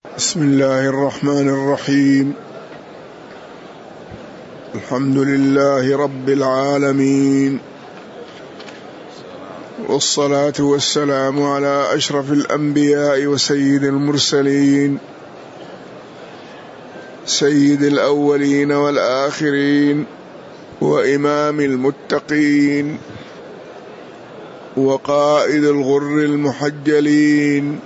بسم الله الرحمن الرحيم. الحمد لله رب العالمين، والصلاة والسلام على أشرف الأنبياء وسيد المرسلين، سيد الأولين والآخرين، وإمام المتقين، وقائد الغر المحجلين،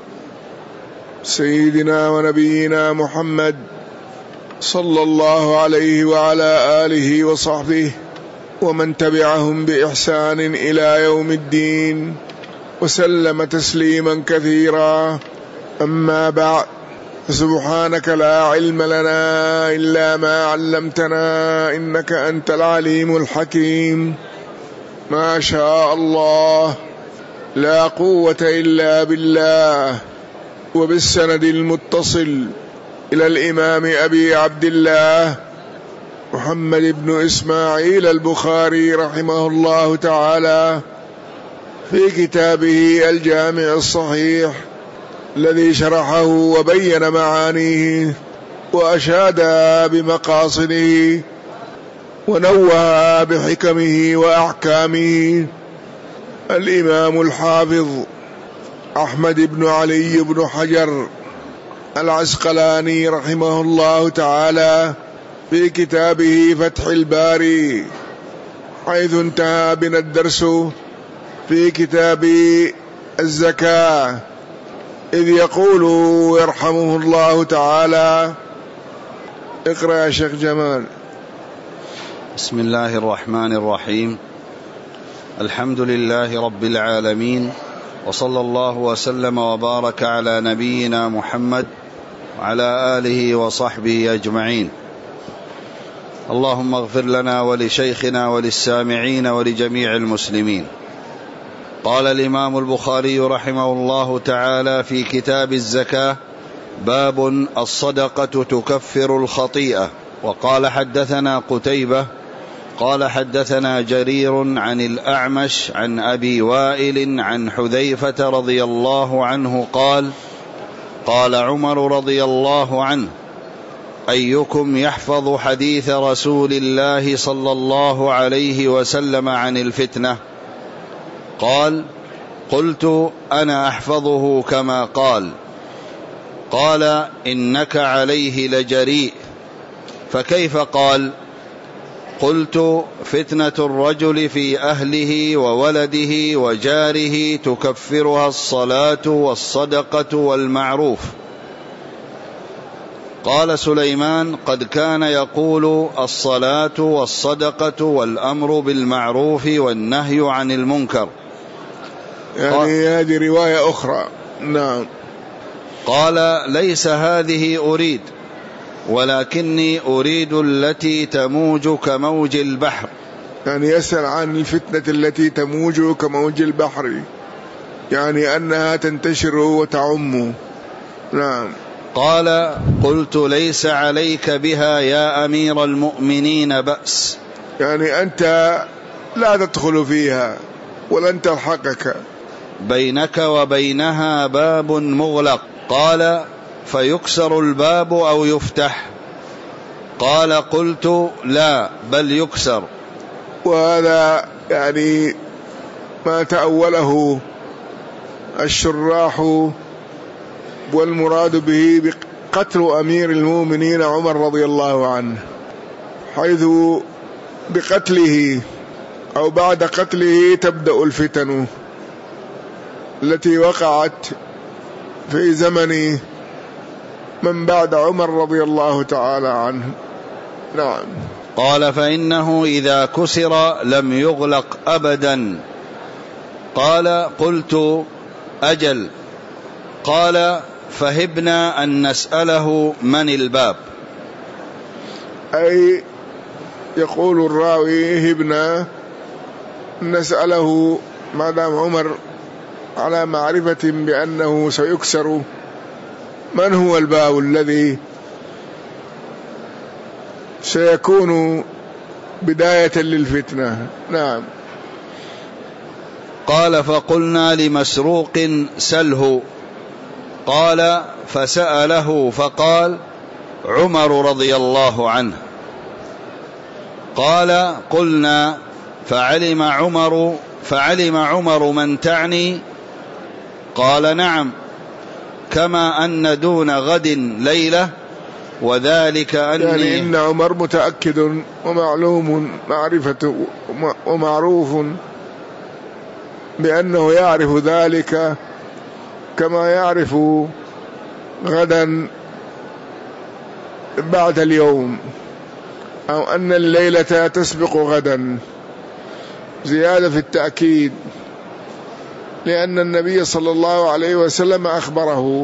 سيدنا ونبينا محمد صلى الله عليه وعلى آله وصحبه ومن تبعهم بإحسان إلى يوم الدين، وسلم تسليما كثيرا. أما بعد، سبحانك لا علم لنا إلا ما علمتنا إنك أنت العليم الحكيم. ما شاء الله، لا قوة إلا بالله. وبالسند المتصل إلى الإمام أبي عبد الله محمد بن إسماعيل البخاري رحمه الله تعالى في كتابه الجامع الصحيح الذي شرحه وبين معانيه وأشاد بمقاصده ونوه بحكمه وأحكامه، الإمام الحافظ أحمد بن علي بن حجر العسقلاني رحمه الله تعالى في كتابه فتح الباري، حيث انتهى بنا الدرس في كتاب الزكاة، إذ يقول يرحمه الله تعالى. اقرأ يا شيخ جمال. بسم الله الرحمن الرحيم. الحمد لله رب العالمين، وصلى الله وسلم وبارك على نبينا محمد وعلى آله وصحبه أجمعين. اللهم اغفر لنا ولشيخنا وللسامعين ولجميع المسلمين. قال الإمام البخاري رحمه الله تعالى في كتاب الزكاة: باب الصدقة تكفر الخطيئة. وقال حدثنا قتيبة قال حدثنا جرير عن الأعمش عن أبي وائل عن حذيفة رضي الله عنه قال: قال عمر رضي الله عنه: أيكم يحفظ حديث رسول الله صلى الله عليه وسلم عن الفتنة؟ قال: قلت: أنا أحفظه كما قال. قال: إنك عليه لجريء. فكيف قال؟ قلت: فتنة الرجل في أهله وولده وجاره تكفرها الصلاة والصدقة والمعروف. قال سليمان: قد كان يقول الصلاة والصدقة والأمر بالمعروف والنهي عن المنكر. يعني هذه رواية أخرى. نعم. قال: ليس هذه أريد، ولكني أريد التي تموج كموج البحر. يعني يسأل عن الفتنة التي تموج كموج البحر، يعني أنها تنتشر وتعم. نعم. قال: قلت: ليس عليك بها يا أمير المؤمنين بأس. يعني أنت لا تدخل فيها ولن تلحقك، بينك وبينها باب مغلق. قال: فيكسر الباب أو يفتح؟ قال: قلت: لا، بل يكسر. وهذا يعني ما تأوله الشراح، والمراد به بقتل أمير المؤمنين عمر رضي الله عنه، حيث بقتله أو بعد قتله تبدأ الفتن التي وقعت في زمن من بعد عمر رضي الله تعالى عنه. نعم. قال: فإنه إذا كسر لم يغلق أبدا. قال: قلت: أجل. قال: فهبنا أن نسأله من الباب. أي يقول الراوي: هبنا نسأله ما دام عمر على معرفة بأنه سيكسر، من هو الباب الذي سيكون بداية للفتنة. نعم. قال: فقلنا لمسروق: سله. قال فسأله فقال عمر رضي الله عنه. قال قلنا فعلم عمر من تعني؟ قال نعم، كما أن دون غد ليلة، وذلك أني يعني إن عمر متأكد ومعلوم معرفة ومعروف بأنه يعرف ذلك كما يعرف غدا بعد اليوم، أو أن الليلة تسبق غدا، زيادة في التأكيد، لأن النبي صلى الله عليه وسلم أخبره.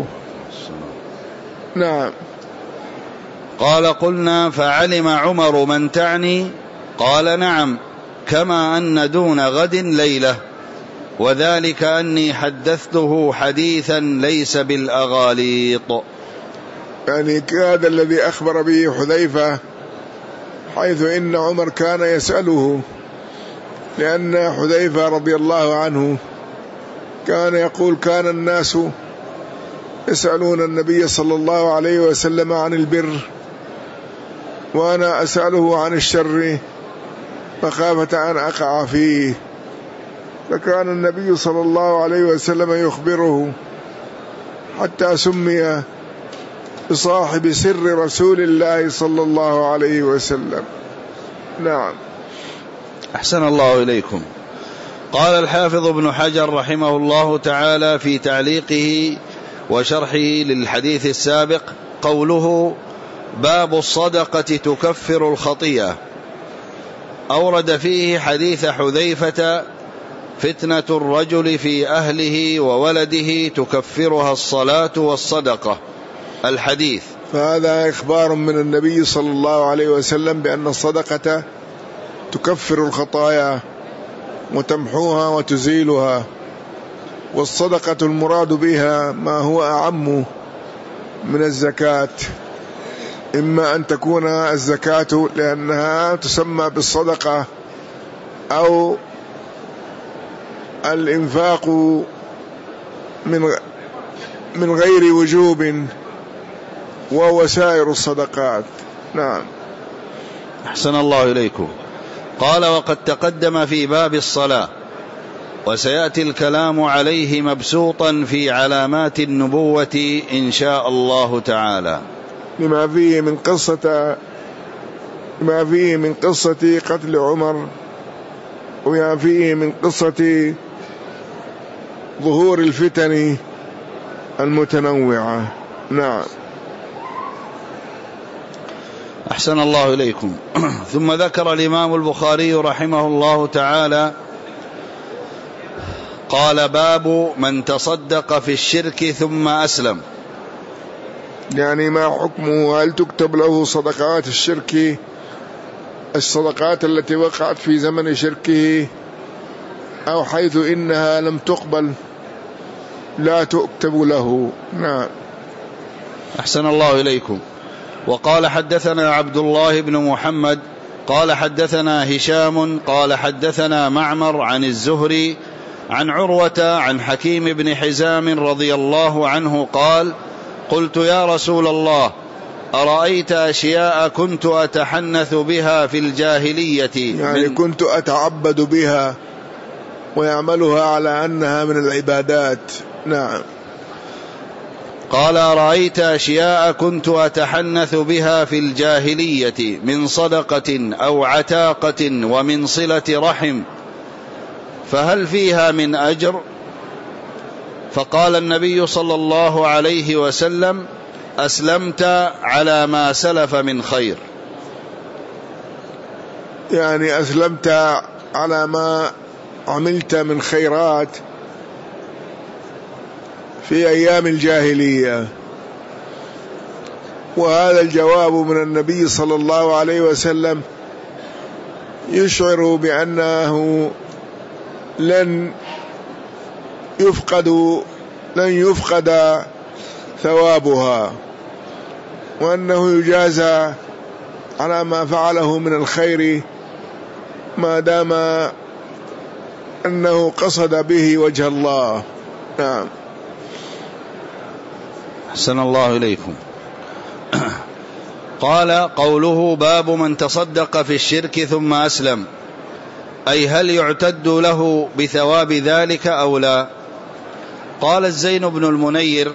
نعم. قال قلنا فعلم عمر من تعني؟ قال نعم، كما أن دون غد ليلة، وذلك أني حدثته حديثا ليس بالأغاليط. يعني هذا الذي أخبر به حذيفة، حيث إن عمر كان يسأله، لأن حذيفة رضي الله عنه كان يقول كان الناس يسألون النبي صلى الله عليه وسلم عن البر، وأنا أسأله عن الشر مخافة أن أقع فيه، فكان النبي صلى الله عليه وسلم يخبره، حتى سمي بصاحب سر رسول الله صلى الله عليه وسلم. نعم. أحسن الله إليكم. قال الحافظ ابن حجر رحمه الله تعالى في تعليقه وشرحه للحديث السابق قوله باب الصدقة تكفر الخطيئة، أورد فيه حديث حذيفة فتنة الرجل في أهله وولده تكفرها الصلاة والصدقة الحديث. فهذا إخبار من النبي صلى الله عليه وسلم بأن الصدقة تكفر الخطايا وتمحوها وتزيلها، والصدقة المراد بها ما هو أعم من الزكاة، إما أن تكون الزكاة لأنها تسمى بالصدقة، أو الإنفاق من غير وجوب، وهو سائر الصدقات. نعم. أحسن الله إليكم. قال وقد تقدم في باب الصلاة، وسيأتي الكلام عليه مبسوطا في علامات النبوة إن شاء الله تعالى، لما فيه من قصة قتل عمر، وما فيه من قصة ظهور الفتن المتنوعة. نعم. أحسن الله إليكم. ثم ذكر الإمام البخاري رحمه الله تعالى قال باب من تصدق في الشرك ثم أسلم، يعني ما حكمه؟ هل تكتب له صدقات الشرك، الصدقات التي وقعت في زمن شركه، أو حيث إنها لم تقبل لا تكتب له؟ نعم. أحسن الله إليكم. وقال حدثنا عبد الله بن محمد قال حدثنا هشام قال حدثنا معمر عن الزهري عن عروة عن حكيم بن حزام رضي الله عنه قال قلت يا رسول الله أرأيت أشياء كنت أتحنث بها في الجاهلية، يعني كنت أتعبد بها ويعملها على أنها من العبادات. نعم. قال أرأيت أشياء كنت أتحنث بها في الجاهلية من صدقة أو عتاقة ومن صلة رحم، فهل فيها من أجر؟ فقال النبي صلى الله عليه وسلم أسلمت على ما سلف من خير، يعني أسلمت على ما عملت من خيرات في أيام الجاهلية. وهذا الجواب من النبي صلى الله عليه وسلم يشعر بأنه لن يفقد ثوابها، وأنه يجازى على ما فعله من الخير ما دام أنه قصد به وجه الله. نعم. أحسن الله إليكم. قال قوله باب من تصدق في الشرك ثم أسلم، أي هل يعتد له بثواب ذلك أو لا؟ قال الزين بن المنير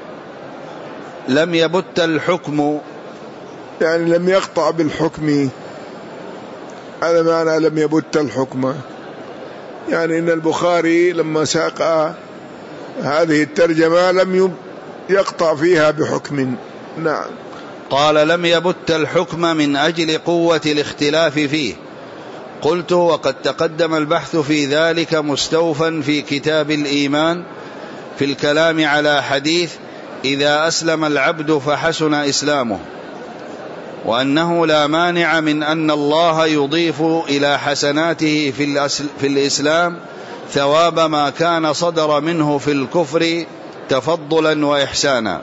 لم يبت الحكم، يعني لم يقطع بالحكم، هذا معنى لم يبت الحكم. يعني إن البخاري لما ساق هذه الترجمة لم يقطع فيها بحكم. نعم. قال لم يبت الحكم من أجل قوة الاختلاف فيه. قلت وقد تقدم البحث في ذلك مستوفا في كتاب الإيمان في الكلام على حديث إذا أسلم العبد فحسن إسلامه، وأنه لا مانع من أن الله يضيف إلى حسناته في الإسلام ثواب ما كان صدر منه في الكفر تفضلا وإحسانا.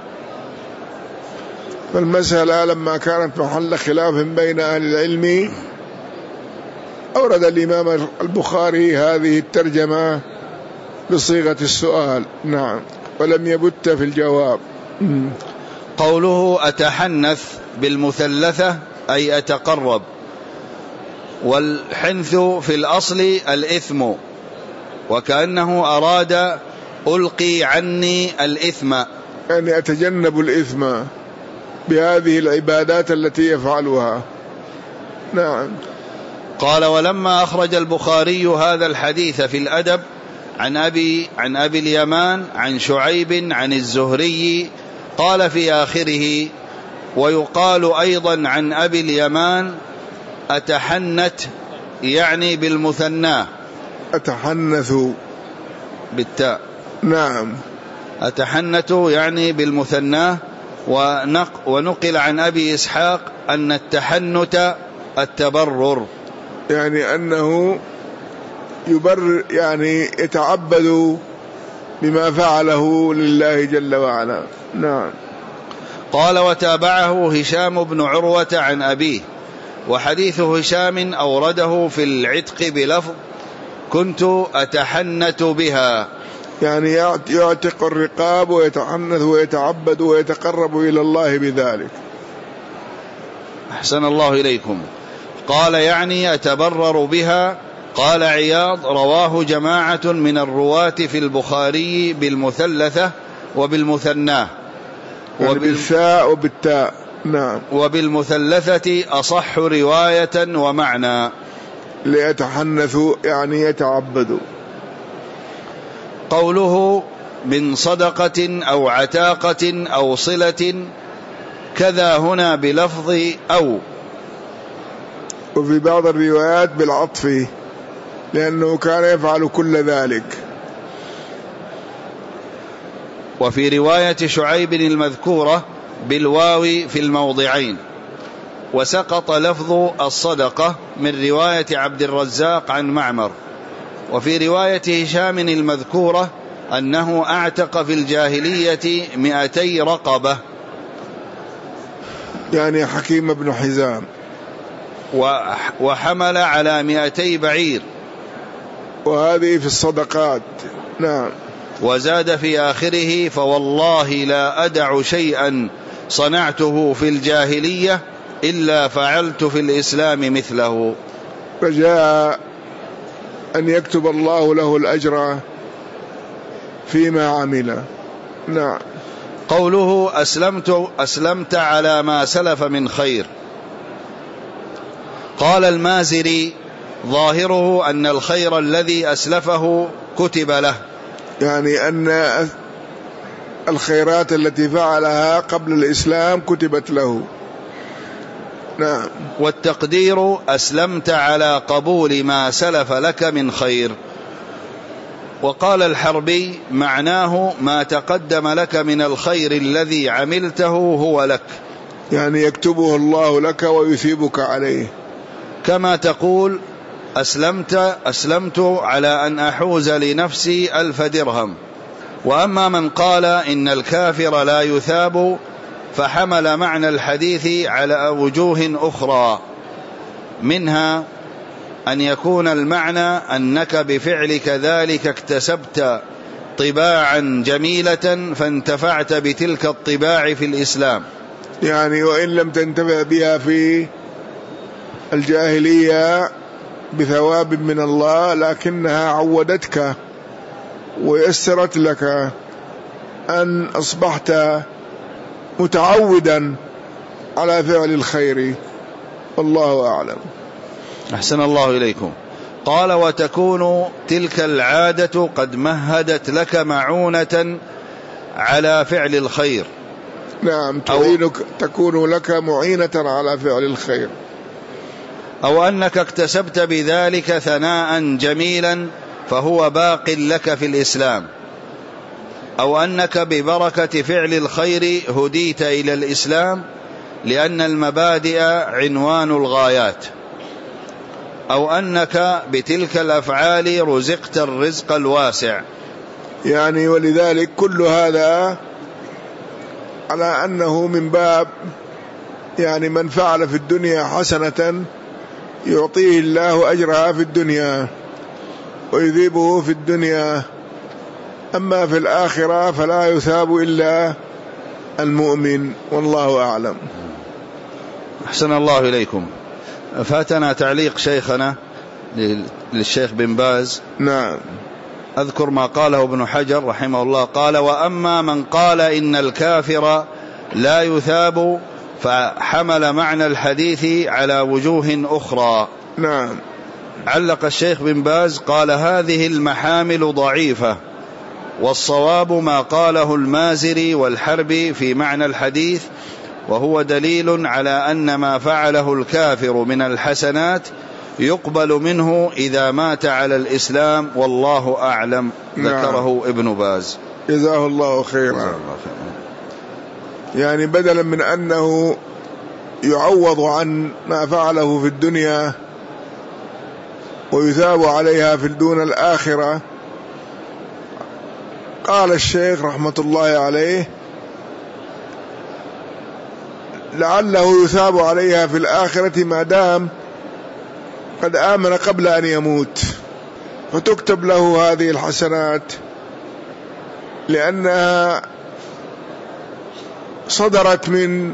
فالمسألة لما كانت محل خلاف بين أهل العلم أورد الإمام البخاري هذه الترجمة بصيغة السؤال. نعم. ولم يبت في الجواب. قوله أتحنث بالمثلثة أي أتقرب، والحنث في الأصل الإثم، وكأنه أراد ألقي عني الإثم، يعني أتجنب الإثم بهذه العبادات التي يفعلها. نعم. قال ولما أخرج البخاري هذا الحديث في الأدب عن أبي اليمان عن شعيب عن الزهري قال في آخره ويقال أيضا عن أبي اليمان أتحنت يعني بالمثنى، أتحنث بالتاء. نعم. أتحنت يعني بالمثنى. ونقل عن أبي إسحاق أن التحنت التبرر، يعني أنه يبرر، يعني يتعبد بما فعله لله جل وعلا. نعم. قال وتابعه هشام بن عروة عن أبيه، وحديث هشام أورده في العتق بلفظ كنت أتحنت بها، يعني يعتق الرقاب ويتحنث ويتعبد ويتقرب إلى الله بذلك. أحسن الله إليكم. قال يعني أتبرر بها. قال عياض رواه جماعة من الرواة في البخاري بالمثلثة وبالمثناه، يعني بالثاء وبالتاء. نعم. وبالمثلثة أصح رواية ومعنى. ليتحنث يعني يتعبد. قوله من صدقة أو عتاقة أو صلة كذا هنا بلفظ أو، وفي بعض الروايات بالعطف لأنه كان يفعل كل ذلك. وفي رواية شعيب المذكورة بالواو في الموضعين. وسقط لفظ الصدقة من رواية عبد الرزاق عن معمر. وفي رواية هشام المذكورة أنه أعتق في الجاهلية 200 رقبة، يعني حكيم بن حزام، وحمل على 200 بعير، وهذه في الصدقات. نعم. وزاد في آخره فوالله لا أدع شيئا صنعته في الجاهلية إلا فعلت في الإسلام مثله، رجاء أن يكتب الله له الأجر فيما عمل. نعم. قوله أسلمت على ما سلف من خير. قال المازري ظاهره أن الخير الذي أسلفه كتب له، يعني أن الخيرات التي فعلها قبل الإسلام كتبت له. نعم. والتقدير أسلمت على قبول ما سلف لك من خير. وقال الحربي معناه ما تقدم لك من الخير الذي عملته هو لك، يعني يكتبه الله لك ويثيبك عليه. كما تقول أسلمت على أن أحوز لنفسي 1000 درهم. وأما من قال إن الكافر لا يثاب فحمل معنى الحديث على وجوه أخرى، منها أن يكون المعنى أنك بفعلك ذلك اكتسبت طباعا جميلة فانتفعت بتلك الطباع في الإسلام. يعني وإن لم تنتفع بها في الجاهلية بثواب من الله، لكنها عودتك ويسرت لك أن أصبحت متعودا على فعل الخير، والله أعلم. أحسن الله إليكم. قال: وتكون تلك العادة قد مهدت لك معونة على فعل الخير. نعم، تكون لك معينة على فعل الخير. أو أنك اكتسبت بذلك ثناء جميلا فهو باق لك في الإسلام. أو أنك ببركة فعل الخير هديت إلى الإسلام، لأن المبادئ عنوان الغايات. أو أنك بتلك الأفعال رزقت الرزق الواسع. يعني ولذلك كل هذا على أنه من باب يعني من فعل في الدنيا حسنة يعطيه الله أجرها في الدنيا ويذيبه في الدنيا، أما في الآخرة فلا يثاب إلا المؤمن، والله أعلم. أحسن الله إليكم. فاتنا تعليق شيخنا للشيخ بن باز. نعم. أذكر ما قاله ابن حجر رحمه الله، قال: وأما من قال إن الكافر لا يثاب فحمل معنى الحديث على وجوه أخرى. نعم. علق الشيخ بن باز قال: هذه المحامل ضعيفة، والصواب ما قاله المازري والحربي في معنى الحديث، وهو دليل على أن ما فعله الكافر من الحسنات يقبل منه إذا مات على الإسلام، والله أعلم. ذكره ابن باز جزاه الله خيرا. يعني بدلا من أنه يعوض عن ما فعله في الدنيا ويثاب عليها في دون الآخرة، قال الشيخ رحمة الله عليه: لعله يثاب عليها في الآخرة ما دام قد آمن قبل أن يموت، فتكتب له هذه الحسنات لأنها صدرت من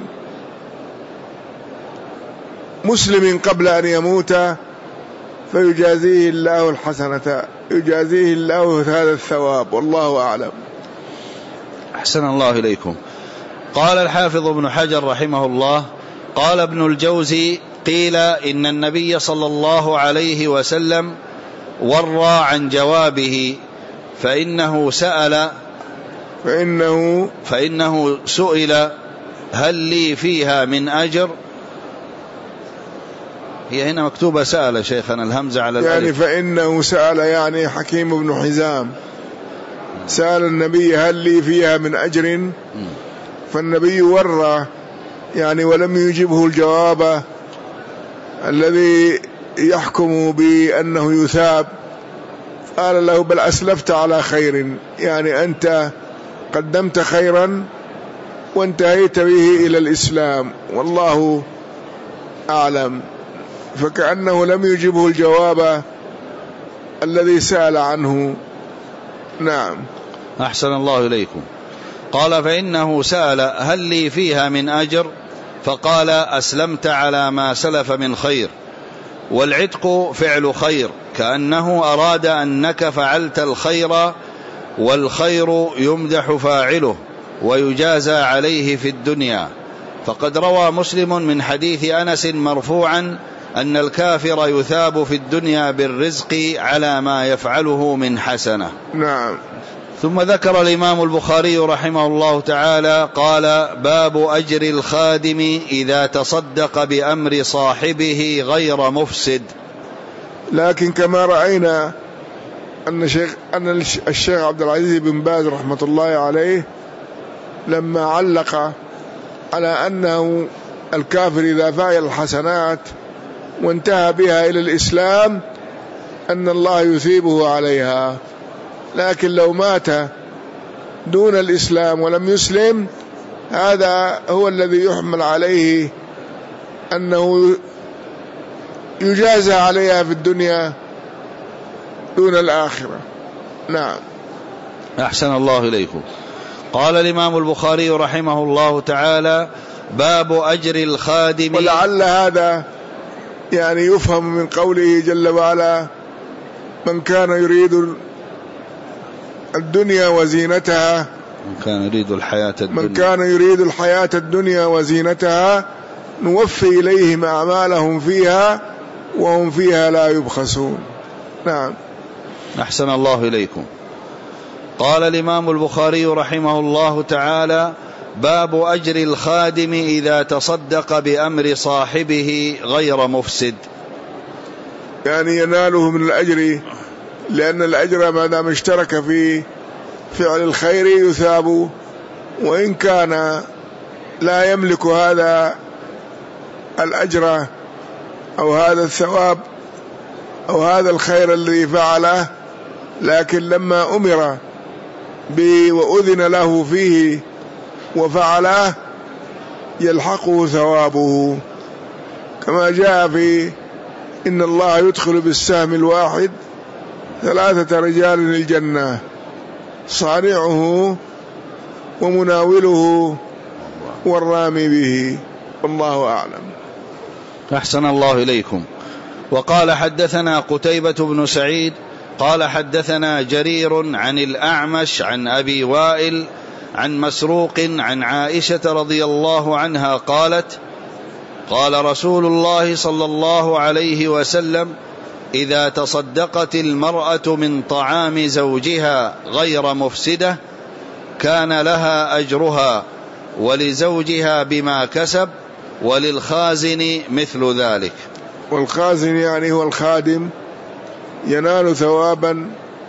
مسلم قبل أن يموت، فيجازيه الله الحسنة، يجازيه الله هذا الثواب، والله أعلم. أحسن الله إليكم. قال الحافظ ابن حجر رحمه الله: قال ابن الجوزي: قيل إن النبي صلى الله عليه وسلم ورى عن جوابه، فإنه سئل: هل لي فيها من أجر؟ هي هنا مكتوبة سأل شيخنا، الهمزة على الألف. يعني فإنه سأل، يعني حكيم بن حزام سأل النبي: هل لي فيها من أجر؟ فالنبي ورى يعني ولم يجبه الجواب الذي يحكم بأنه يثاب، قال له: بل أسلفت على خير، يعني أنت قدمت خيرا وانتهيت به إلى الإسلام، والله أعلم. فكأنه لم يجبه الجواب الذي سأل عنه. نعم. أحسن الله إليكم. قال: فإنه سأل: هل لي فيها من أجر؟ فقال: أسلمت على ما سلف من خير. والعتق فعل خير، كأنه أراد أنك فعلت الخير، والخير يمدح فاعله ويجازى عليه في الدنيا. فقد روى مسلم من حديث أنس مرفوعا أن الكافر يثاب في الدنيا بالرزق على ما يفعله من حسنة. نعم. ثم ذكر الإمام البخاري رحمه الله تعالى قال: باب أجر الخادم إذا تصدق بأمر صاحبه غير مفسد. لكن كما رأينا أن الشيخ عبد العزيز بن باز رحمة الله عليه لما علق على أنه الكافر إذا فعل الحسنات وانتهى بها إلى الإسلام أن الله يثيبه عليها، لكن لو مات دون الإسلام ولم يسلم هذا هو الذي يحمل عليه أنه يجازى عليها في الدنيا دون الآخرة. نعم. أحسن الله إليكم. قال الإمام البخاري رحمه الله تعالى: باب أجر الخادم. ولعل هذا يعني يفهم من قوله جل وعلا: من كان يريد الدنيا وزينتها، من كان يريد الحياة الدنيا وزينتها نوفي إليهم أعمالهم فيها وهم فيها لا يبخسون. نعم. أحسن الله إليكم. قال الإمام البخاري رحمه الله تعالى: باب أجر الخادم إذا تصدق بأمر صاحبه غير مفسد. يعني يناله من الأجر، لأن الأجر ما دام اشترك في فعل الخير يثاب، وإن كان لا يملك هذا الأجر أو هذا الثواب أو هذا الخير الذي فعله، لكن لما أمر به وأذن له فيه وفعله يلحقه ثوابه، كما جاء في إن الله يدخل بالسهم الواحد 3 رجال الجنة: صانعه ومناوله والرامي به، والله أعلم. أحسن الله إليكم. وقال حدثنا قتيبة بن سعيد قال حدثنا جرير عن الأعمش عن أبي وائل عن مسروق عن عائشة رضي الله عنها قالت: قال رسول الله صلى الله عليه وسلم: إذا تصدقت المرأة من طعام زوجها غير مفسدة كان لها أجرها ولزوجها بما كسب وللخازن مثل ذلك. والخازن يعني هو الخادم، ينال ثوابا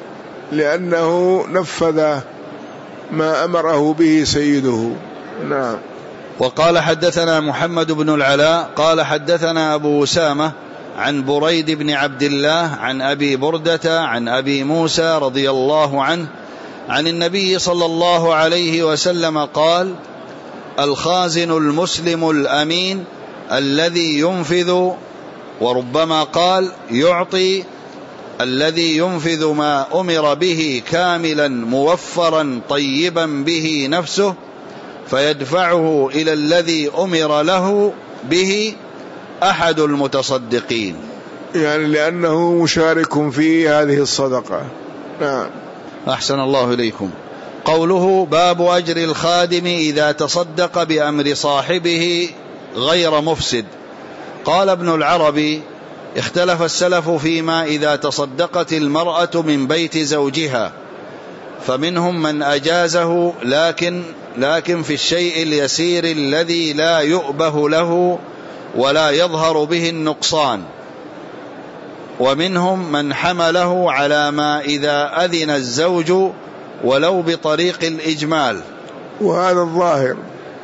لأنه نفذ ما أمره به سيده. نعم. وقال حدثنا محمد بن العلاء قال حدثنا أبو أسامة عن بريد بن عبد الله عن أبي بردة عن أبي موسى رضي الله عنه عن النبي صلى الله عليه وسلم قال: الخازن المسلم الأمين الذي ينفذ، وربما قال يعطي، الذي ينفذ ما أمر به كاملا موفرا طيبا به نفسه فيدفعه إلى الذي أمر له به أحد المتصدقين. يعني لأنه مشارك في هذه الصدقة. نعم. أحسن الله إليكم. قوله: باب أجر الخادم إذا تصدق بأمر صاحبه غير مفسد. قال ابن العربي: اختلف السلف فيما إذا تصدقت المرأة من بيت زوجها، فمنهم من أجازه لكن في الشيء اليسير الذي لا يؤبه له ولا يظهر به النقصان، ومنهم من حمله على ما إذا أذن الزوج ولو بطريق الإجمال، وهذا الظاهر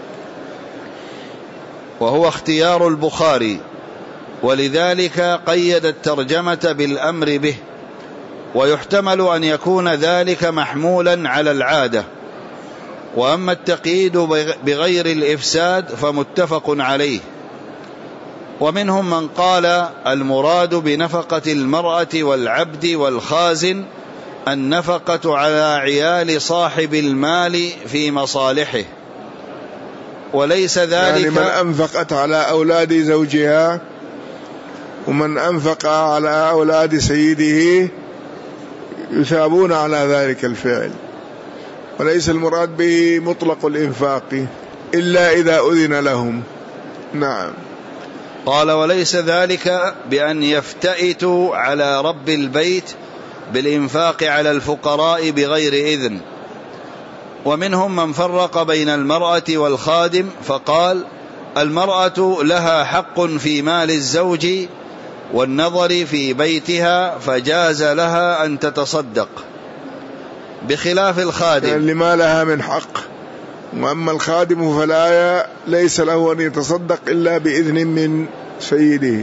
وهو اختيار البخاري، ولذلك قيد الترجمة بالأمر به، ويحتمل أن يكون ذلك محمولا على العادة. وأما التقييد بغير الإفساد فمتفق عليه. ومنهم من قال المراد بنفقة المرأة والعبد والخازن النفقة على عيال صاحب المال في مصالحه، وليس ذلك يعني من أنفقت على أولاد زوجها ومن أنفق على أولاد سيده يثابون على ذلك الفعل، وليس المراد به مطلق الإنفاق إلا إذا أذن لهم. نعم. قال: وليس ذلك بأن يفتئتوا على رب البيت بالإنفاق على الفقراء بغير إذن. ومنهم من فرق بين المرأة والخادم فقال: المرأة لها حق في مال الزوج والنظر في بيتها فجاز لها أن تتصدق، بخلاف الخادم يعني لما لها من حق، وأما الخادم فلا ليس له أن يتصدق إلا بإذن من سيده.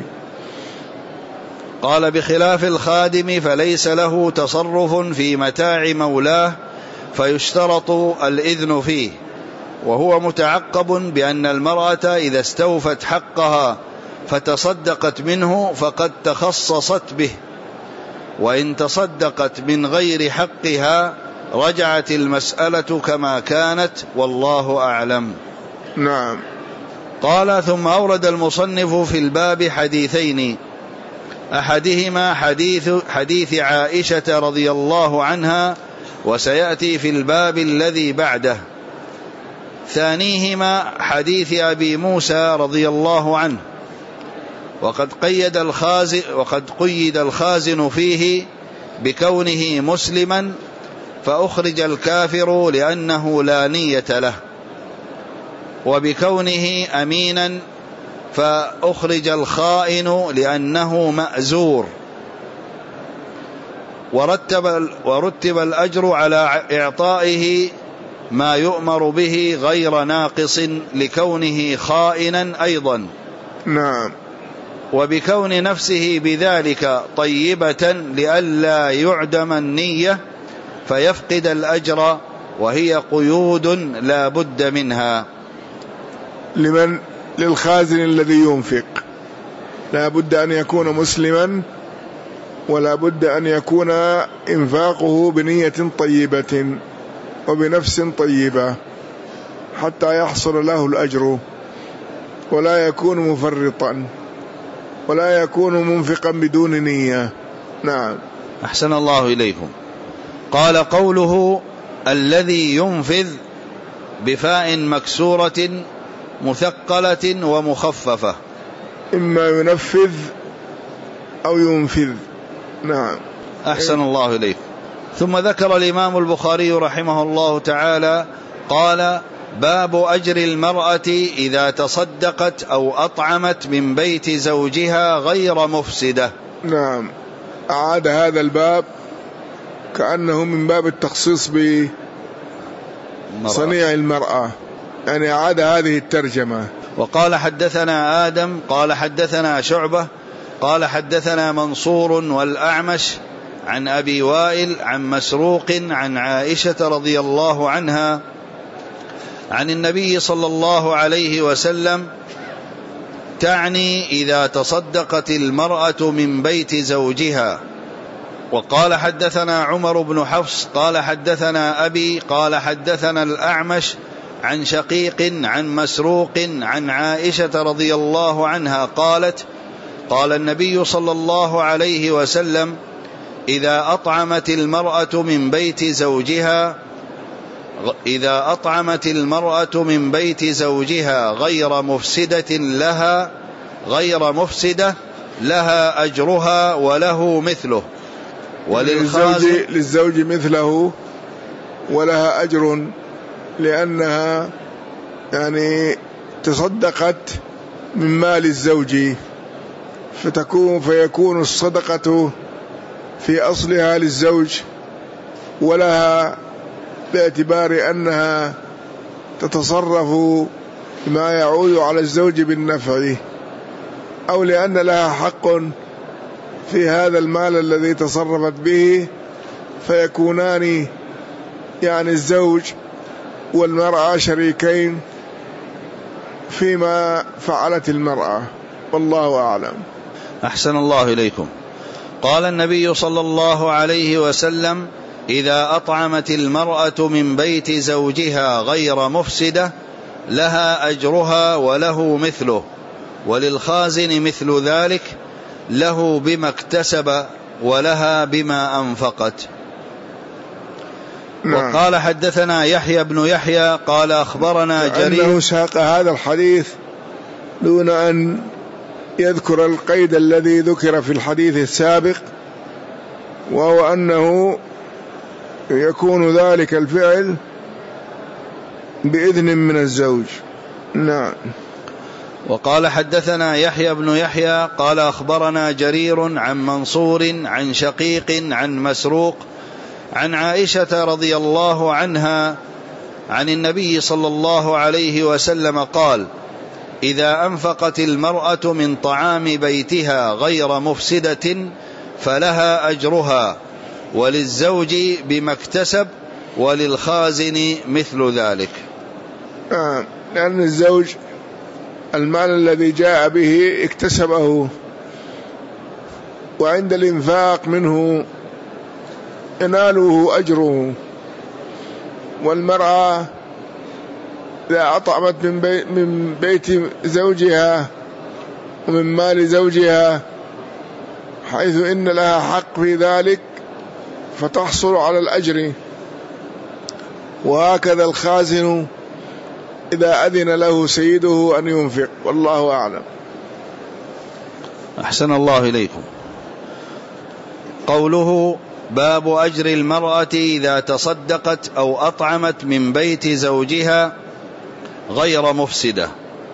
قال: بخلاف الخادم فليس له تصرف في متاع مولاه فيشترط الإذن فيه، وهو متعقب بأن المرأة إذا استوفت حقها فتصدقت منه فقد تخصصت به، وإن تصدقت من غير حقها رجعت المسألة كما كانت والله أعلم. نعم. قال: ثم أورد المصنف في الباب حديثين، أحدهما حديث عائشة رضي الله عنها، وسيأتي في الباب الذي بعده. ثانيهما حديث أبي موسى رضي الله عنه، وقد قيد الخازن فيه بكونه مسلما، فأخرج الكافر لأنه لا نية له، وبكونه أمينا فأخرج الخائن لأنه مأزور، ورتب الأجر على إعطائه ما يؤمر به غير ناقص لكونه خائنا أيضا. نعم. وبكون نفسه بذلك طيبة لئلا يعدم النية فيفقد الأجر، وهي قيود لا بد منها. للخازن الذي ينفق لا بد أن يكون مسلما، ولا بد أن يكون إنفاقه بنية طيبة وبنفس طيبة حتى يحصل له الأجر، ولا يكون مفرطا، ولا يكون منفقا بدون نية. نعم. أحسن الله إليكم. قال: قوله الذي ينفذ بفاء مكسورة مثقلة ومخففة، إما ينفذ أو ينفذ. نعم. أحسن الله إليكم. ثم ذكر الإمام البخاري رحمه الله تعالى قال: باب أجر المرأة إذا تصدقت أو أطعمت من بيت زوجها غير مفسدة. نعم. أعاد هذا الباب كأنه من باب التخصيص بصنيع المرأة، يعني أعاد هذه الترجمة. وقال: حدثنا آدم قال حدثنا شعبة قال حدثنا منصور والأعمش عن أبي وائل عن مسروق عن عائشة رضي الله عنها عن النبي صلى الله عليه وسلم، تعني إذا تصدقت المرأة من بيت زوجها. وقال: حدثنا عمر بن حفص قال حدثنا أبي قال حدثنا الأعمش عن شقيق عن مسروق عن عائشة رضي الله عنها قالت: قال النبي صلى الله عليه وسلم: إذا أطعمت المرأة من بيت زوجها غير مفسدة لها أجرها وله مثله، للزوج مثله ولها أجر، لأنها يعني تصدقت من مال الزوج، فيكون الصدقة في أصلها للزوج، ولها باعتبار أنها تتصرف ما يعود على الزوج بالنفع، أو لأن لها حق في هذا المال الذي تصرفت به، فيكونان يعني الزوج والمرأة شريكين فيما فعلت المرأة، والله أعلم. أحسن الله إليكم. قال النبي صلى الله عليه وسلم: إذا أطعمت المرأة من بيت زوجها غير مفسدة لها أجرها وله مثله، وللخازن مثل ذلك، له بما اكتسب ولها بما أنفقت. وقال: حدثنا يحيى بن يحيى قال أخبرنا جرير. أنه ساق هذا الحديث دون أن يذكر القيد الذي ذكر في الحديث السابق، وهو أنه يكون ذلك الفعل بإذن من الزوج. نعم. وقال: حدثنا يحيى بن يحيى قال أخبرنا جرير عن منصور عن شقيق عن مسروق عن عائشة رضي الله عنها عن النبي صلى الله عليه وسلم قال: إذا أنفقت المرأة من طعام بيتها غير مفسدة فلها أجرها، وللزوج بما اكتسب، وللخازن مثل ذلك. لأن الزوج المال الذي جاء به اكتسبه، وعند الإنفاق منه يناله أجره، والمرأة إذا أطعمت من بيت زوجها ومن مال زوجها حيث إن لها حق في ذلك فتحصل على الأجر، وهكذا الخازن إذا أذن له سيده أن ينفق. والله أعلم. أحسن الله إليكم. قوله باب أجر المرأة إذا تصدقت أو أطعمت من بيت زوجها غير مفسدة.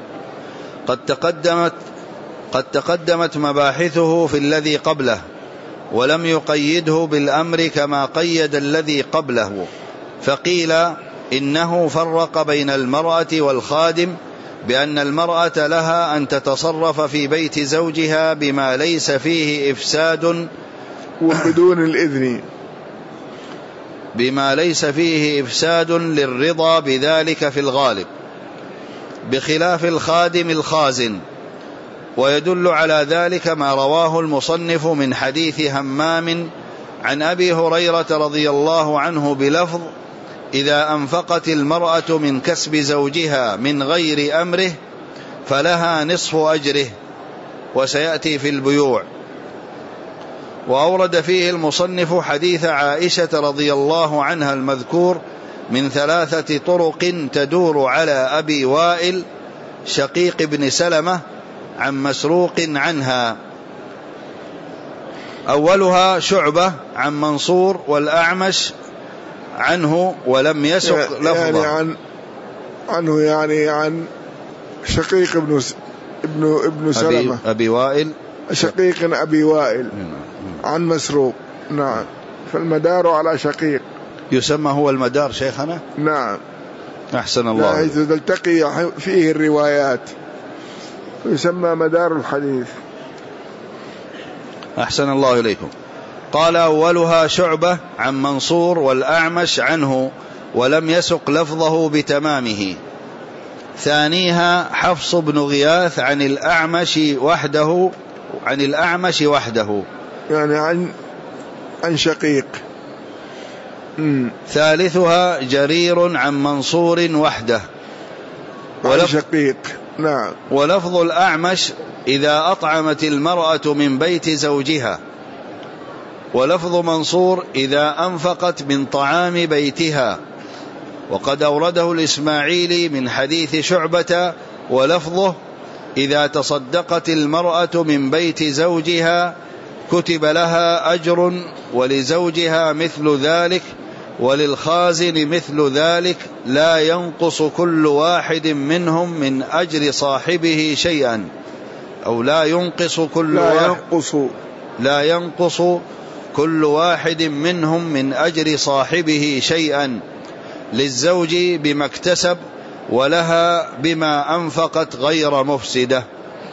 قد تقدمت مباحثه في الذي قبله، ولم يقيده بالأمر كما قيد الذي قبله، فقيل إنه فرق بين المرأة والخادم بأن المرأة لها أن تتصرف في بيت زوجها بما ليس فيه إفساد وبدون الإذن، بما ليس فيه إفساد للرضا بذلك في الغالب، بخلاف الخادم الخازن. ويدل على ذلك ما رواه المصنف من حديث همام عن أبي هريرة رضي الله عنه بلفظ: إذا أنفقت المرأة من كسب زوجها من غير أمره فلها نصف أجره، وسيأتي في البيوع. وأورد فيه المصنف حديث عائشة رضي الله عنها المذكور من 3 طرق تدور على أبي وائل شقيق بن سلمة عن مسروق عنها. أولها شعبة عن منصور والأعمش عنه ولم يسق لفظه، يعني عن شقيق ابن سلمة أبي وائل، شقيق أبي وائل عن مسروق. نعم، فالمدار على شقيق يسمى هو المدار شيخنا. نعم. أحسن الله. حيث تلتقي فيه الروايات يسمى مدار الحديث. أحسن الله إليكم. قال أولها شعبة عن منصور والأعمش عنه ولم يسق لفظه بتمامه. ثانيها حفص بن غياث عن الأعمش وحده يعني عن شقيق. ثالثها جرير عن منصور وحده عن شقيق. نعم. ولفظ الأعمش إذا أطعمت المرأة من بيت زوجها، ولفظ منصور إذا أنفقت من طعام بيتها. وقد أورده الإسماعيلي من حديث شعبة ولفظه إذا تصدقت المرأة من بيت زوجها كتب لها أجر ولزوجها مثل ذلك وللخازن مثل ذلك لا ينقص كل واحد منهم من أجر صاحبه شيئا، أو لا ينقص كل واحد منهم من أجر صاحبه شيئا، للزوج بما اكتسب ولها بما أنفقت غير مفسدة،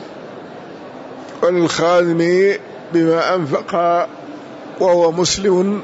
والخادم بما أنفق وهو مسلم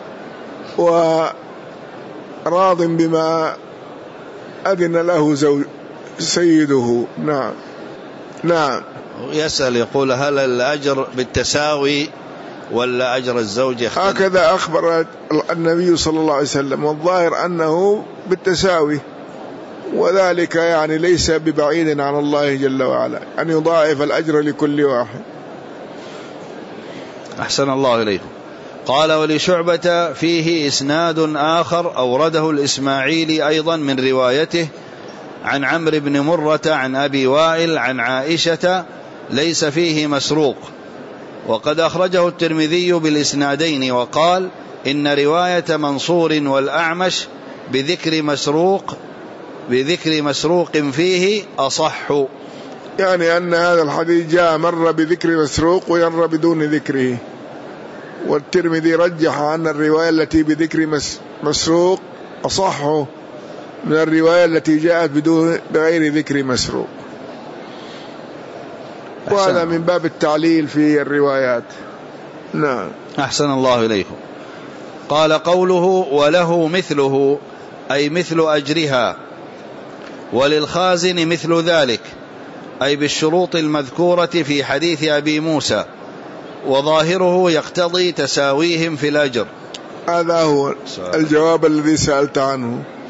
وراض بما أذن له سيده. نعم. نعم. يسأل يقول هل الأجر بالتساوي ولا أجر الزوج يختلف؟ هكذا أخبر النبي صلى الله عليه وسلم، والظاهر أنه بالتساوي، وذلك يعني ليس ببعيد عن الله جل وعلا أن يضاعف الأجر لكل واحد. أحسن الله إليكم. قال ولشعبة فيه إسناد آخر أورده الإسماعيلي أيضا من روايته عن عمرو بن مرة عن أبي وائل عن عائشة ليس فيه مسروق، وقد أخرجه الترمذي بالإسنادين وقال إن رواية منصور والأعمش بذكر مسروق فيه أصح، يعني أن هذا الحديث جاء مرة بذكر مسروق ويمر بدون ذكره، والترمذي رجح أن الرواية التي بذكر مسروق أصح من الرواية التي جاءت بغير ذكر مسروق، وهذا من باب التعليل في الروايات. نعم. أحسن الله إليكم. قال قوله وله مثله أي مثل أجرها، وللخازن مثل ذلك أي بالشروط المذكورة في حديث أبي موسى، وظاهره يقتضي تساويهم في الأجر. هذا هو الجواب الذي سألت عنه.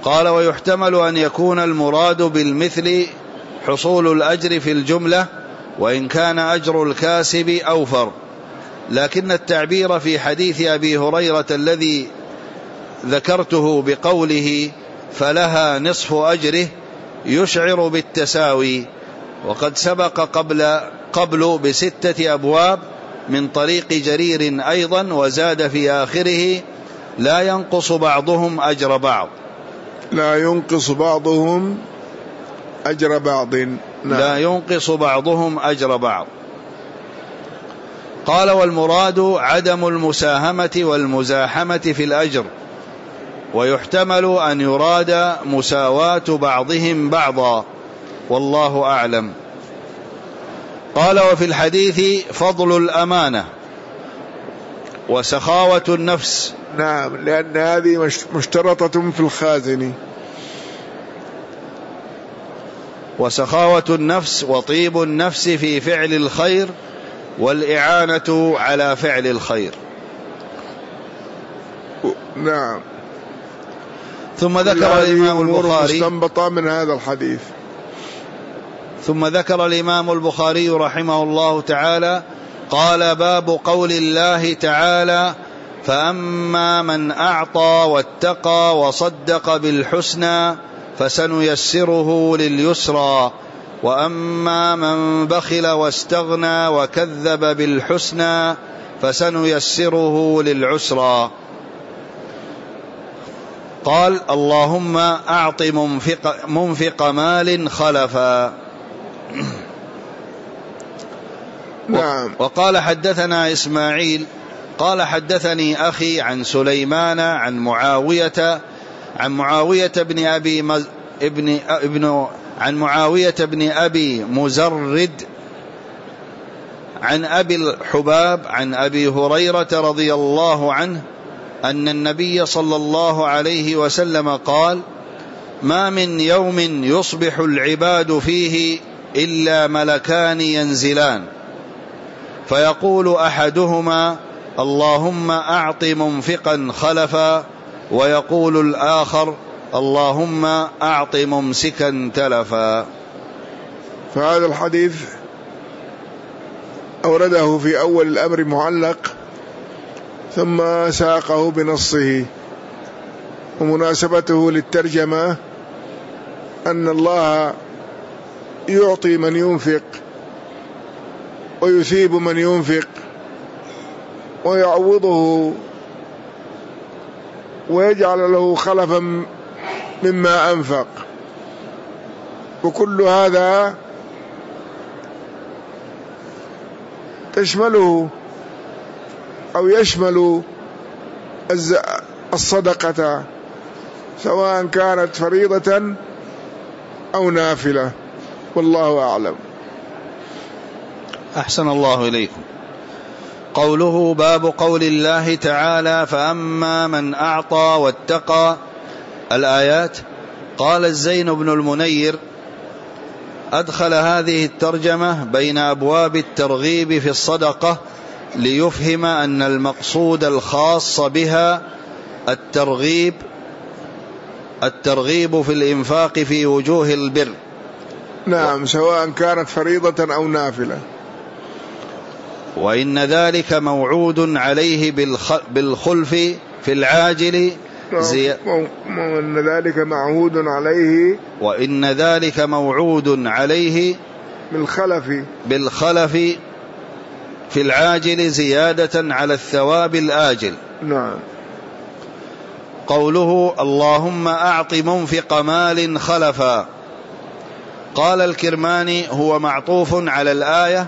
قال: ويحتمل أن يكون المراد بالمثل حصول الأجر في الجملة، وإن كان أجر الكاسب أوفر، لكن التعبير في حديث أبي هريرة الذي ذكرته بقوله فلها نصف أجره يشعر بالتساوي، وقد سبق قبل ب6 أبواب من طريق جرير أيضا، وزاد في آخره لا ينقص بعضهم أجر بعض. لا ينقص بعضهم أجر بعض. نعم. لا ينقص بعضهم أجر بعض. قال: والمراد عدم المساهمة والمزاحمة في الأجر، ويحتمل أن يراد مساواة بعضهم بعضا، والله أعلم. قال: وفي الحديث فضل الأمانة وسخاوة النفس. نعم، لأن هذه مشترطة في الخازن. وسخاوة النفس وطيب النفس في فعل الخير والإعانة على فعل الخير. نعم. ثم ذكر الإمام البخاري مستنبطة من هذا الحديث. ثم ذكر الإمام البخاري رحمه الله تعالى قال: باب قول الله تعالى: فأما من أعطى واتقى وصدق بالحسنى فسنيسره لليسرى، وأما من بخل واستغنى وكذب بالحسنى فسنيسره للعسرى. قال: اللهم أعط منفق مال خلفا. نعم. وقال: حدثنا إسماعيل قال: حدثني أخي عن سليمان عن معاوية بن أبي مزرد عن أبي الحباب عن أبي هريرة رضي الله عنه أن النبي صلى الله عليه وسلم قال: ما من يوم يصبح العباد فيه إلا ملكان ينزلان، فيقول أحدهما: اللهم أعط منفقا خلفا، ويقول الآخر: اللهم أعط ممسكا تلفا. فهذا الحديث أورده في أول الأمر معلق، ثم ساقه بنصه، ومناسبته للترجمة أن الله يعطي من ينفق ويثيب من ينفق ويعوضه ويجعل له خلفا مما أنفق، وكل هذا تشمله أو يشمل الصدقة، سواء كانت فريضة أو نافلة، والله أعلم. أحسن الله إليكم. قوله: باب قول الله تعالى: فأما من أعطى واتقى. الآيات. قال الزين بن المنير: أدخل هذه الترجمة بين أبواب الترغيب في الصدقة ليفهم أن المقصود الخاص بها الترغيب في الإنفاق في وجوه البر. نعم، سواء كانت فريضة أو نافلة. وإن ذلك موعود عليه بالخلف في العاجل وإن ذلك معهود عليه، وإن ذلك موعود عليه بالخلف في العاجل زيادة على الثواب الآجل. نعم. قوله: اللهم أعط منفق مال خلفا. قال الكرماني: هو معطوف على الآية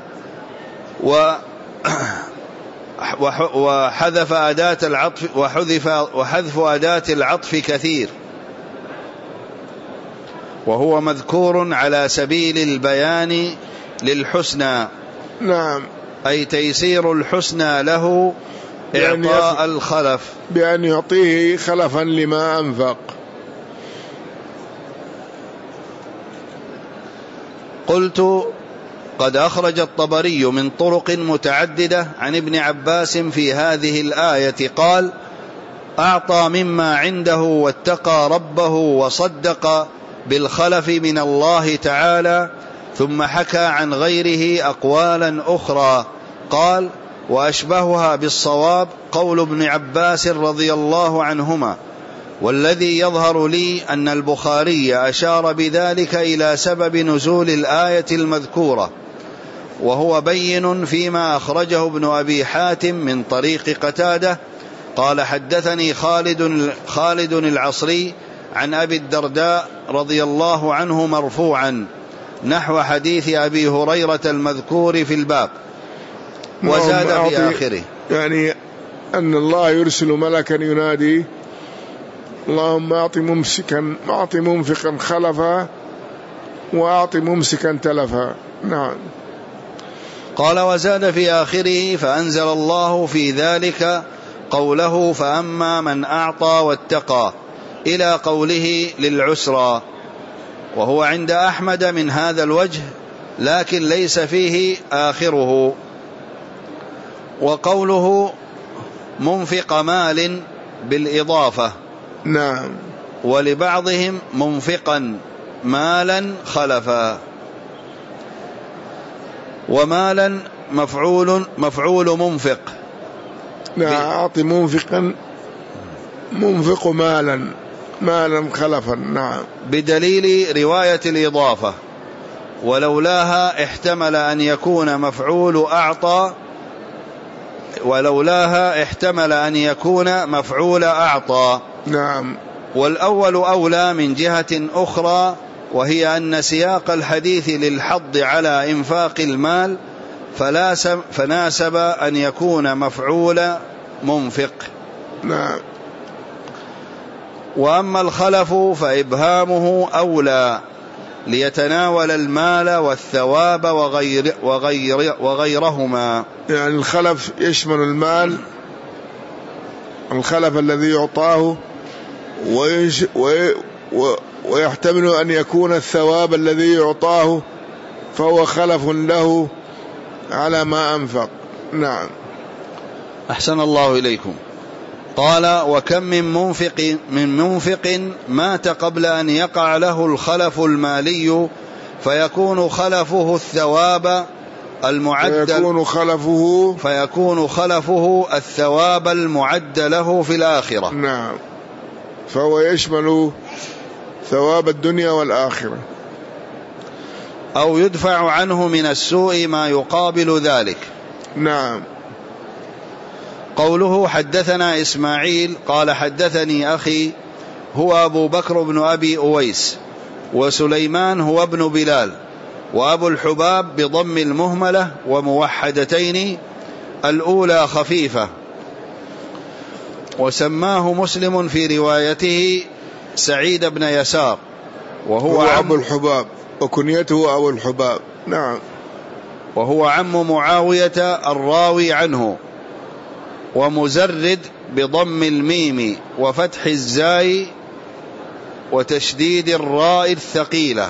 وحذف أداة العطف وحذف أداة العطف كثير، وهو مذكور على سبيل البيان للحسنى. نعم. أي تيسير الحسنى له، إعطاء الخلف، بأن يعطيه خلفا لما أنفق. قلت: قد أخرج الطبري من طرق متعددة عن ابن عباس في هذه الآية قال: أعطى مما عنده واتقى ربه وصدق بالخلف من الله تعالى، ثم حكى عن غيره أقوالا أخرى. قال: وأشبهها بالصواب قول ابن عباس رضي الله عنهما، والذي يظهر لي أن البخاري أشار بذلك إلى سبب نزول الآية المذكورة، وهو بين فيما أخرجه ابن أبي حاتم من طريق قتادة قال: حدثني خالد العصري عن أبي الدرداء رضي الله عنه مرفوعا نحو حديث أبي هريرة المذكور في الباب، وزاد في آخره. يعني أن الله يرسل ملكا ينادي: اللهم أعط ممسكا خلفا وأعط ممسكا تلفا. نعم. قال: وزاد في آخره: فأنزل الله في ذلك قوله: فأما من أعطى واتقى، إلى قوله للعسرى، وهو عند أحمد من هذا الوجه، لكن ليس فيه آخره. وقوله منفق مال بالإضافة. نعم. ولبعضهم منفقا مالا خلفا. ومالا مفعول منفق. نعم. أعطي منفق مالا خلفا. نعم. بدليل رواية الإضافة، ولولاها احتمل أن يكون مفعول أعطى. نعم. والأول أولى من جهة أخرى، وهي أن سياق الحديث للحض على إنفاق المال، فناسب أن يكون مفعول منفق. نعم. وأما الخلف فإبهامه أولى، ليتناول المال والثواب وغيرهما. يعني الخلف يشمل المال، الخلف الذي يعطاه، ويحتمل أن يكون الثواب الذي يعطاه فهو خلف له على ما أنفق. نعم. أحسن الله إليكم. قال: وكم من منفق مات قبل أن يقع له الخلف المالي، فيكون خلفه الثواب الثواب المعد له في الآخرة. نعم. فهو يشمل ثواب الدنيا والآخرة. أو يدفع عنه من السوء ما يقابل ذلك. نعم. قوله: حدثنا إسماعيل قال: حدثني أخي هو أبو بكر بن أبي أويس، وسليمان هو ابن بلال، وأبو الحباب بضم المهملة وموحدتين، الأولى خفيفة. وسماه مسلم في روايته سعيد بن يسار، وهو أبو الحباب، وكنيته أبو الحباب. نعم. وهو عم معاوية الراوي عنه. ومزرد بضم الميم وفتح الزاي وتشديد الراء الثقيلة.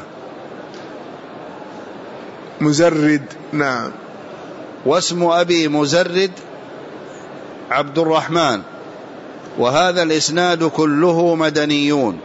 مزرد. نعم. واسم أبي مزرد عبد الرحمن. وهذا الإسناد كله مدنيون.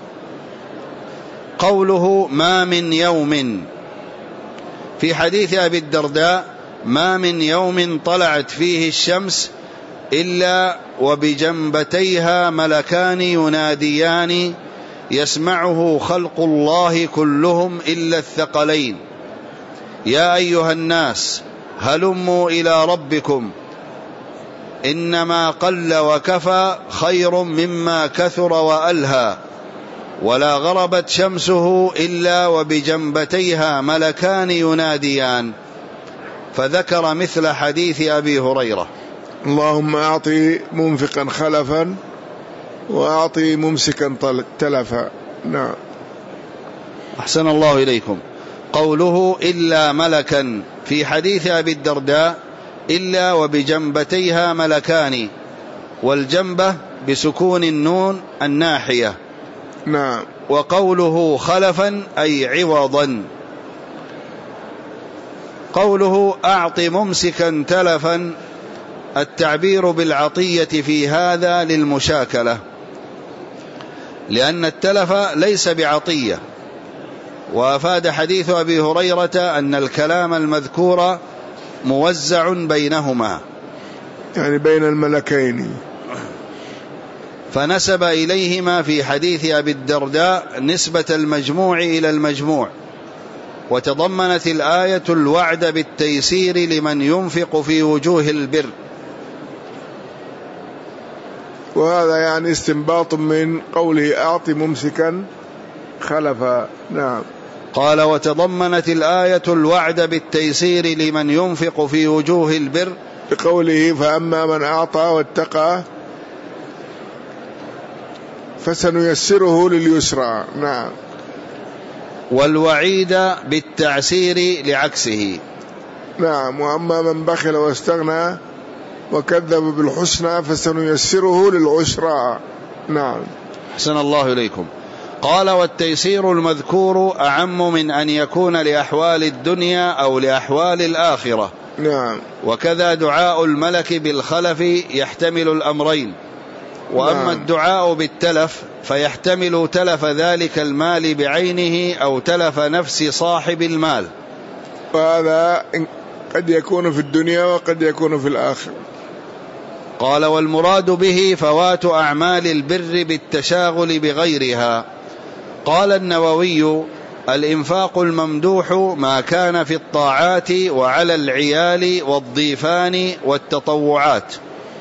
قوله: ما من يوم، في حديث أبي الدرداء: ما من يوم طلعت فيه الشمس إلا وبجنبتيها ملكان يناديان يسمعه خلق الله كلهم إلا الثقلين: يا أيها الناس هلموا إلى ربكم، إنما قل وكفى خير مما كثر وألهى، ولا غربت شمسه إلا وبجنبتيها ملكان يناديان. فذكر مثل حديث أبي هريرة. اللهم أعطي منفقا خلفا وأعطي ممسكا تلفا. نعم. أحسن الله إليكم. قوله إلا ملكا في حديث أبي الدرداء: إلا وبجنبتيها ملكان، والجنبة بسكون النون الناحية. نعم. وقوله خلفا أي عوضا. قوله أعط ممسكا تلفا التعبير بالعطية في هذا للمشاكلة، لأن التلف ليس بعطية. وأفاد حديث أبي هريرة أن الكلام المذكور موزع بينهما، يعني بين الملكين، فنسب إليهما في حديث أبي الدرداء نسبة المجموع إلى المجموع. وتضمنت الآية الوعد بالتيسير لمن ينفق في وجوه البر. وهذا يعني استنباط من قوله أعط ممسكا خلفا. نعم. قال وتضمنت الآية الوعد بالتيسير لمن ينفق في وجوه البر بقوله فأما من أعطى واتقى فسنيسره لليسرى. نعم. والوعيد بالتعسير لعكسه. نعم. وأما من بخل واستغنى وكذب بالحسنى فسنيسره للعسرى. نعم. أحسن الله إليكم. قال والتيسير المذكور أعم من أن يكون لأحوال الدنيا أو لأحوال الآخرة. نعم. وكذا دعاء الملك بالخلف يحتمل الأمرين. وأما نعم. الدعاء بالتلف فيحتمل تلف ذلك المال بعينه أو تلف نفس صاحب المال، وهذا قد يكون في الدنيا وقد يكون في الآخرة. قال والمراد به فوات أعمال البر بالتشاغل بغيرها. قال النووي الإنفاق الممدوح ما كان في الطاعات وعلى العيال والضيفان والتطوعات.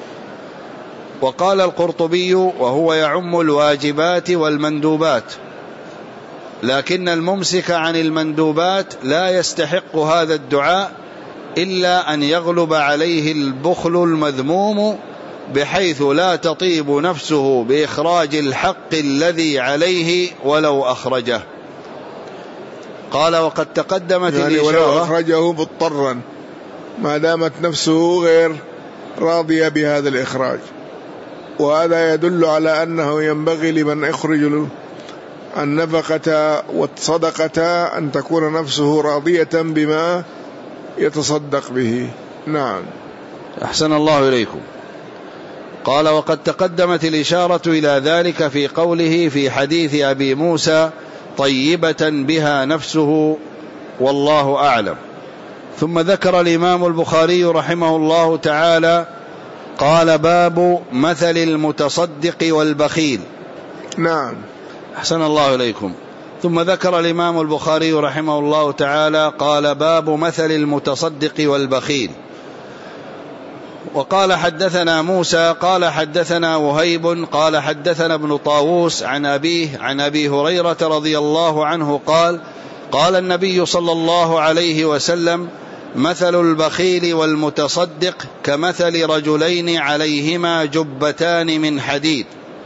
وقال القرطبي وهو يعم الواجبات والمندوبات، لكن الممسك عن المندوبات لا يستحق هذا الدعاء إلا أن يغلب عليه البخل المذموم بحيث لا تطيب نفسه بإخراج الحق الذي عليه ولو أخرجه. قال وقد تقدمت يعني الإشارة ولو أخرجه مضطرا ما دامت نفسه غير راضية بهذا الإخراج. وهذا يدل على أنه ينبغي لمن يخرج النفقة والصدقة أن تكون نفسه راضية بما يتصدق به. نعم. أحسن الله إليكم. قال وقد تقدمت الإشارة إلى ذلك في قوله في حديث أبي موسى طيبة بها نفسه والله أعلم. ثم ذكر الإمام البخاري رحمه الله تعالى قال باب مثل المتصدق والبخيل. نعم. أحسن الله إليكم. ثم ذكر الإمام البخاري رحمه الله تعالى قال باب مثل المتصدق والبخيل. وقال حدثنا موسى قال حدثنا وهيب قال حدثنا ابن طاووس عن أبيه عن أبي هريرة رضي الله عنه قال قال النبي صلى الله عليه وسلم مثل البخيل والمتصدق كمثل رجلين عليهما جبتان من حديد.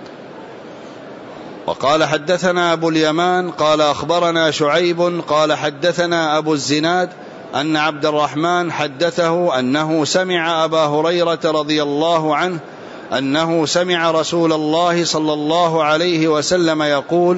وقال حدثنا أبو اليمان قال أخبرنا شعيب قال حدثنا أبو الزناد أن عبد الرحمن حدثه أنه سمع أبا هريرة رضي الله عنه أنه سمع رسول الله صلى الله عليه وسلم يقول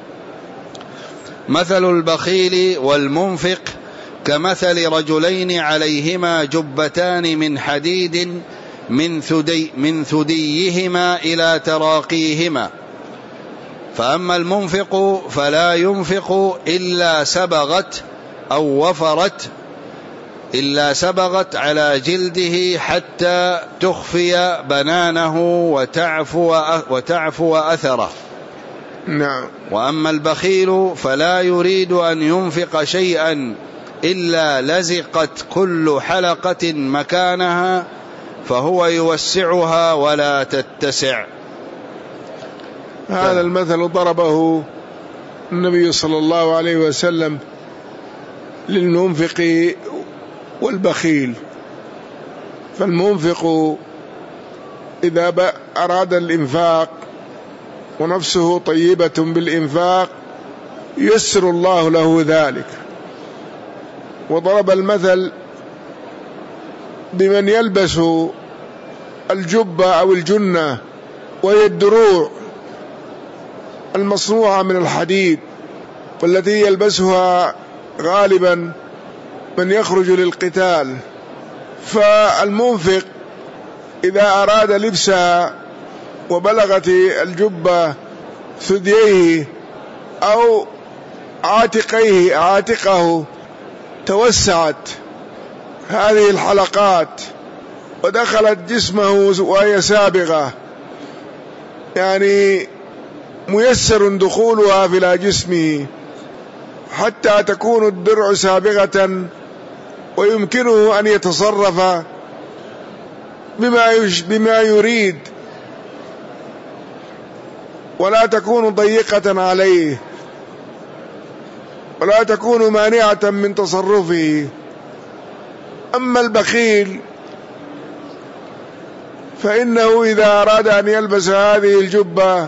مثل البخيل والمنفق كمثل رجلين عليهما جبتان من حديد من ثديهما إلى تراقيهما، فأما المنفق فلا ينفق إلا سبغت أو وفرت إلا سبغت على جلده حتى تخفي بنانه وتعفو أثره. نعم. وأما البخيل فلا يريد أن ينفق شيئا إلا لزقت كل حلقة مكانها فهو يوسعها ولا تتسع. هذا المثل ضربه النبي صلى الله عليه وسلم للمنفق والبخيل. فالمنفق إذا أراد الإنفاق ونفسه طيبة بالإنفاق يسر الله له ذلك. وضرب المثل بمن يلبس الجبة أو الجنة وهي الدروع المصنوعة من الحديد والتي يلبسها غالبا من يخرج للقتال. فالمنفق إذا أراد لبسها وبلغت الجبة ثدييه أو عاتقه توسعت هذه الحلقات ودخلت جسمه وهي سابغة، يعني ميسر دخولها إلى جسمه حتى تكون الدرع سابغة ويمكنه أن يتصرف بما يريد ولا تكون ضيقة عليه ولا تكون مانعة من تصرفه. أما البخيل فإنه إذا أراد أن يلبس هذه الجبة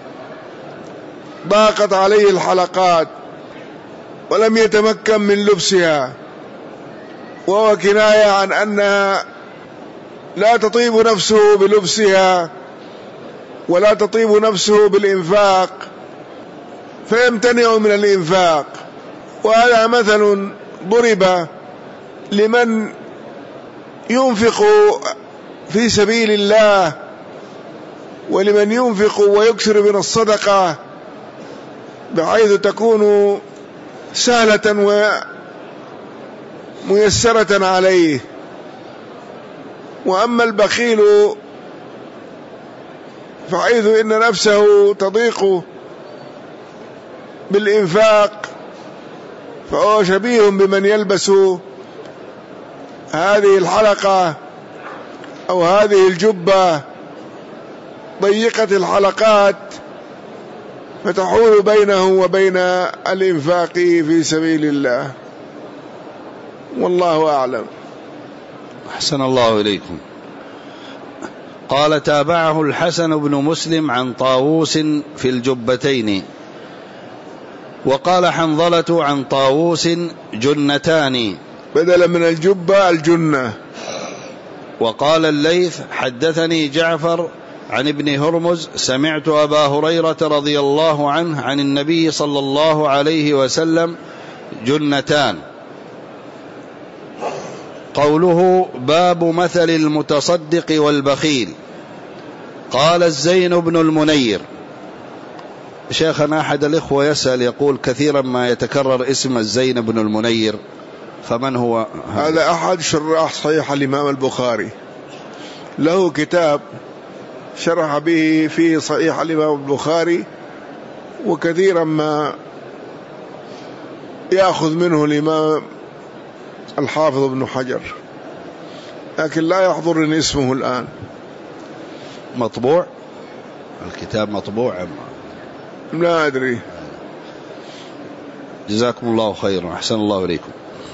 ضاقت عليه الحلقات ولم يتمكن من لبسها، وهو كناية عن أنها لا تطيب نفسه بلبسها ولا تطيب نفسه بالإنفاق فيمتنع من الإنفاق. وهذا مثل ضرب لمن ينفق في سبيل الله ولمن ينفق ويكثر من الصدقة بحيث تكون سهلة وميسرة عليه. وأما البخيل فحيث إن نفسه تضيق بالإنفاق فهو شبيه بمن يلبس هذه الحلقة أو هذه الجبة ضيقة الحلقات فتحول بينه وبين الإنفاق في سبيل الله، والله أعلم. أحسن الله إليكم. قال: تابعه الحسن بن مسلم عن طاووس في الجبتين. وقال حنظلة عن طاووس جنتان بدلا من الجبة الجنة. وقال الليث: حدثني جعفر عن ابن هرمز سمعت أبا هريرة رضي الله عنه عن النبي صلى الله عليه وسلم جنتان. قوله: باب مثل المتصدق والبخيل. قال الزين بن المنير. شيخنا أحد الإخوة يسأل يقول كثيرا ما يتكرر اسم الزين بن المنير، فمن هو؟ هذا أحد شراح صحيح الإمام البخاري، له كتاب شرح به في صحيح الإمام البخاري، وكثيرا ما يأخذ منه الإمام الحافظ ابن حجر، لكن لا يحضرني اسمه الآن. مطبوع الكتاب؟ مطبوع؟ لا أدري. جزاكم الله خيرا، أحسن الله إليكم.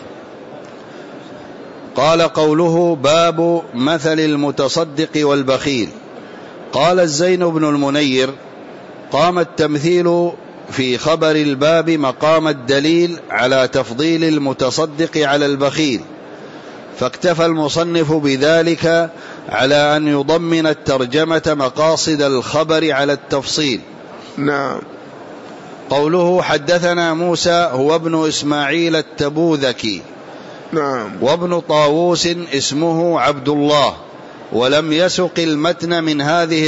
قال: قوله: باب مثل المتصدق والبخيل. قال الزين بن المنير: قام التمثيل في خبر الباب مقام الدليل على تفضيل المتصدق على البخيل، فاكتفى المصنف بذلك على أن يضمن الترجمة مقاصد الخبر على التفصيل. نعم. قوله: حدثنا موسى هو ابن إسماعيل التبوذكي. نعم. وابن طاووس اسمه عبد الله، ولم يسق المتن من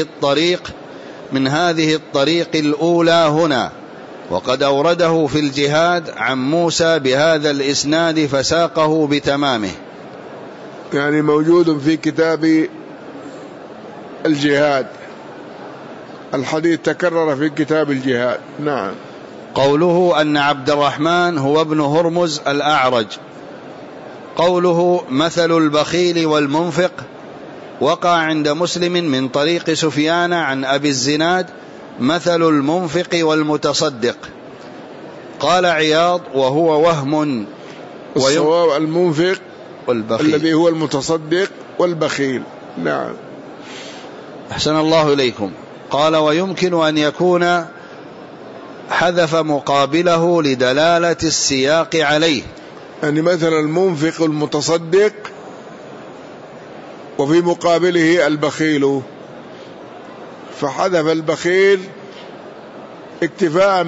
هذه الطريق الأولى هنا، وقد أورده في الجهاد عن موسى بهذا الإسناد فساقه بتمامه. يعني موجود في كتاب الجهاد، الحديث تكرر في كتاب الجهاد. نعم. قوله: أن عبد الرحمن هو ابن هرمز الأعرج. قوله: مثل البخيل والمنفق وقع عند مسلم من طريق سفيان عن أبي الزناد مثل المنفق والمتصدق. قال عياض: وهو وهم. الصواب المنفق والبخيل الذي هو المتصدق والبخيل. نعم. أحسن الله إليكم. قال: ويمكن أن يكون حذف مقابله لدلالة السياق عليه، يعني مثلا المنفق المتصدق وفي مقابله البخيل، فحذف البخيل اكتفاء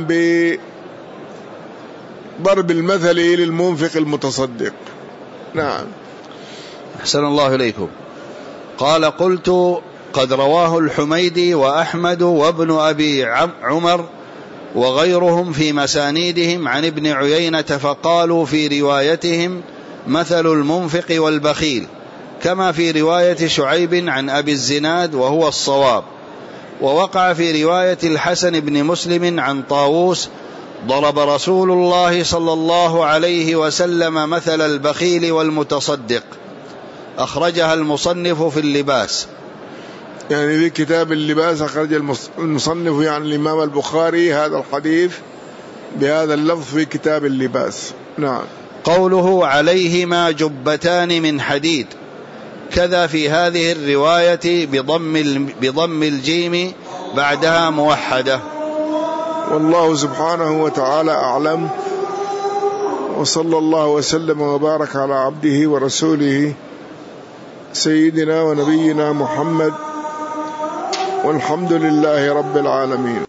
بضرب المثل للمنفق المتصدق. نعم. أحسن الله إليكم. قال قلت قد رواه الحميدي وأحمد وابن أبي عمر وغيرهم في مسانيدهم عن ابن عيينة فقالوا في روايتهم مثل المنفق والبخيل، كما في رواية شعيب عن أبي الزناد وهو الصواب. ووقع في رواية الحسن بن مسلم عن طاووس ضرب رسول الله صلى الله عليه وسلم مثل البخيل والمتصدق، أخرجها المصنف في اللباس. يعني في كتاب اللباس أخرج المصنف يعني الإمام البخاري هذا الحديث بهذا اللفظ في كتاب اللباس. نعم. قوله عليهما جبتان من حديد، كذا في هذه الرواية بضم الجيم بعدها موحدة. والله سبحانه وتعالى أعلم، وصلى الله وسلم وبارك على عبده ورسوله سيدنا ونبينا محمد، والحمد لله رب العالمين.